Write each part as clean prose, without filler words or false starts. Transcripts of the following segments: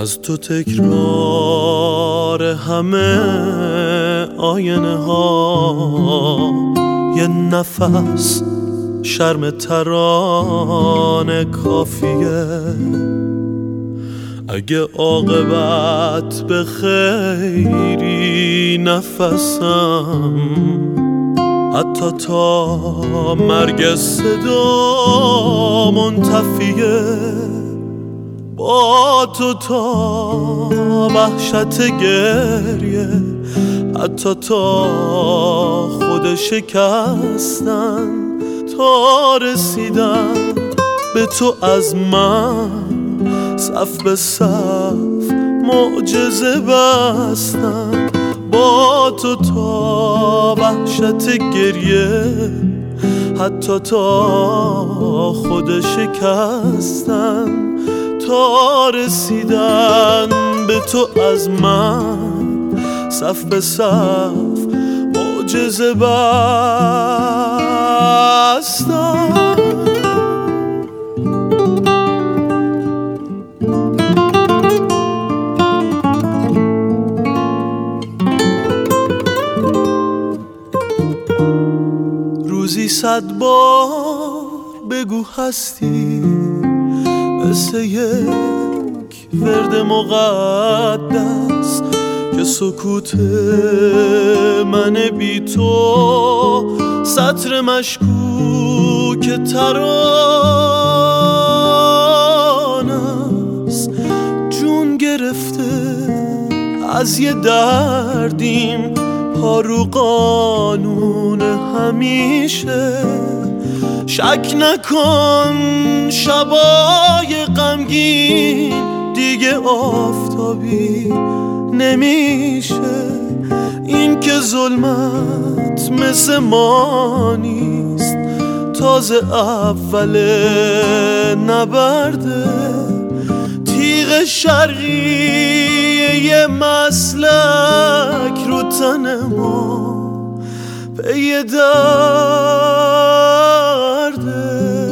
از تو تکرار همه آینه ها، یه نفس شرم ترانه کافیه. اگه عاقبت به خیری نفسم، حتی تا مرگ صدا منتفیه. با تو تا وحشت گریه، حتی تا خود شکستن، تا رسیدن به تو از من صف به صف معجزه بستن. با تو تا وحشت گریه، حتی تا خود شکستن، تا رسیدن به تو از من صف به صف معجزه بستن. روزی 100 بار بگو هستی، مثل یک ورد مقدس که سکوت من بی تو سطر مشکوک ترانه است. جون گرفته از یه دردیم، پا رو قانون همیشه. شک نکن شبای غمگین دیگه آفتابی نمیشه. این که ظلمت مثل ما نیست، تازه اول نبرده. تیغ شرقی یه مسلک رو تن ما پی درده.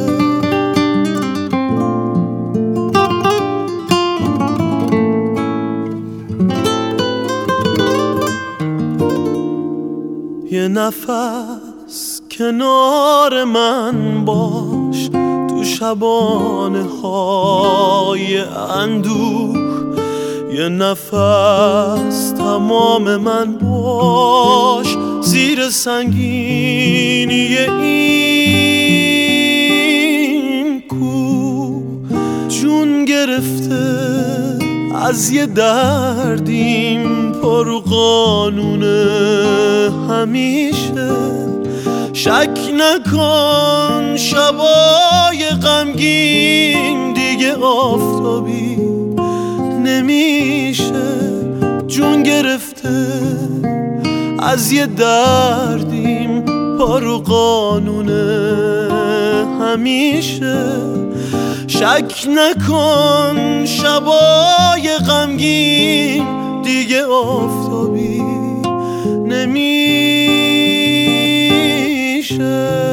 یه نفس کنار من باش تو شبانه های اندوه. یه نفس تمام من باش زیر سنگینی این کوه. جون گرفته از یه دردیم، پا رو قانون همیشه. شک نکن شبای غمگین دیگه آفتابی نمیشه. جون گرفته از یه دردیم، پا رو قانون همیشه. شک نکن شبای غمگین دیگه آفتابی نمیشه.